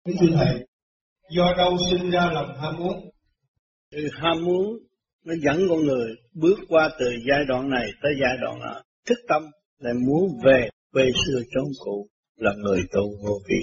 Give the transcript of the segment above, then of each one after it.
Thưa Thầy, do đâu sinh ra lòng ham muốn? Ham muốn nó dẫn con người bước qua từ giai đoạn này tới giai đoạn nọ. Thức tâm lại muốn về quê xưa chốn cũ, là người tu vô vi.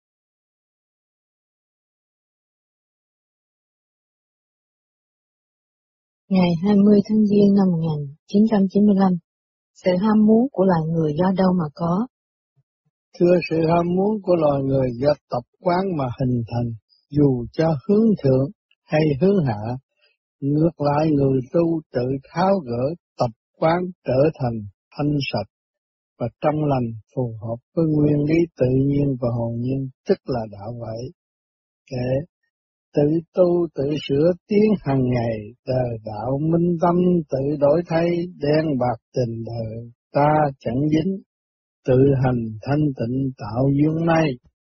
Ngày 20 tháng Giêng năm 1995, sự ham muốn của loài người do đâu mà có? Thưa, sự ham muốn của loài người do tập quán mà hình thành, dù cho hướng thượng hay hướng hạ. Ngược lại, người tu tự tháo gỡ tập quán trở thành thanh sạch và trong lành, phù hợp với nguyên lý tự nhiên và hồn nhiên, tức là đạo vậy. Kể tự tu tự sửa tiến hàng ngày, đời đạo minh tâm tự đổi thay, đen bạc tình đời ta chẳng dính, tự hành thanh tịnh tạo duyên may.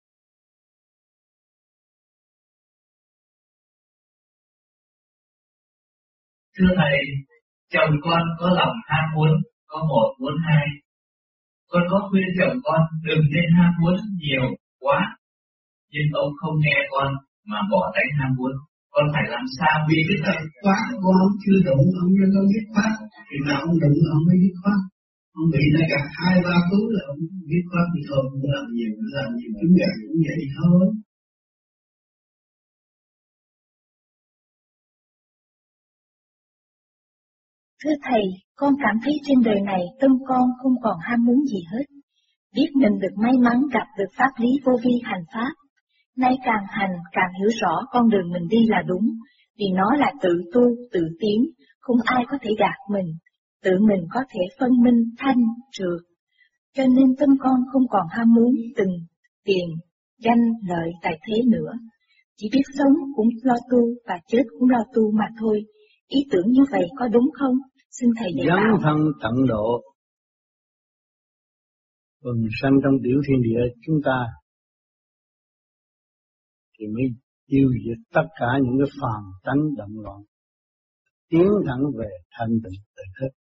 Thưa Thầy, chồng con có lòng ham muốn, có một muốn hai. Con có khuyên chồng con đừng nên ham muốn nhiều quá, nhưng ông không nghe con mà bỏ đánh ham muốn. Con phải làm sao? Vì cái tập quá của ông chưa đủ, ông nên ông biết khoát. Thì nào ông đụng ông mới biết khoát. Ông bị nó gặp 2-3 cú là ông biết khoát thì thôi, ông làm nhiều chúng gà cũng vậy thôi. Thưa Thầy, con cảm thấy trên đời này tâm con không còn ham muốn gì hết. Biết mình được may mắn gặp được pháp lý vô vi hành pháp. Nay càng hành càng hiểu rõ con đường mình đi là đúng, vì nó là tự tu, tự tiến, không ai có thể gạt mình, tự mình có thể phân minh, thanh, trượt. Cho nên tâm con không còn ham muốn từng tiền, danh, lợi, tài thế nữa. Chỉ biết sống cũng lo tu và chết cũng lo tu mà thôi. Ý tưởng như vậy có đúng không? Xin Thầy dạy bảo. Dấn thân tận độ, vần sanh trong tiểu thiên địa chúng ta thì mới tiêu diệt tất cả những cái phàm tánh động loạn, tiến thẳng về thanh tịnh tự thức.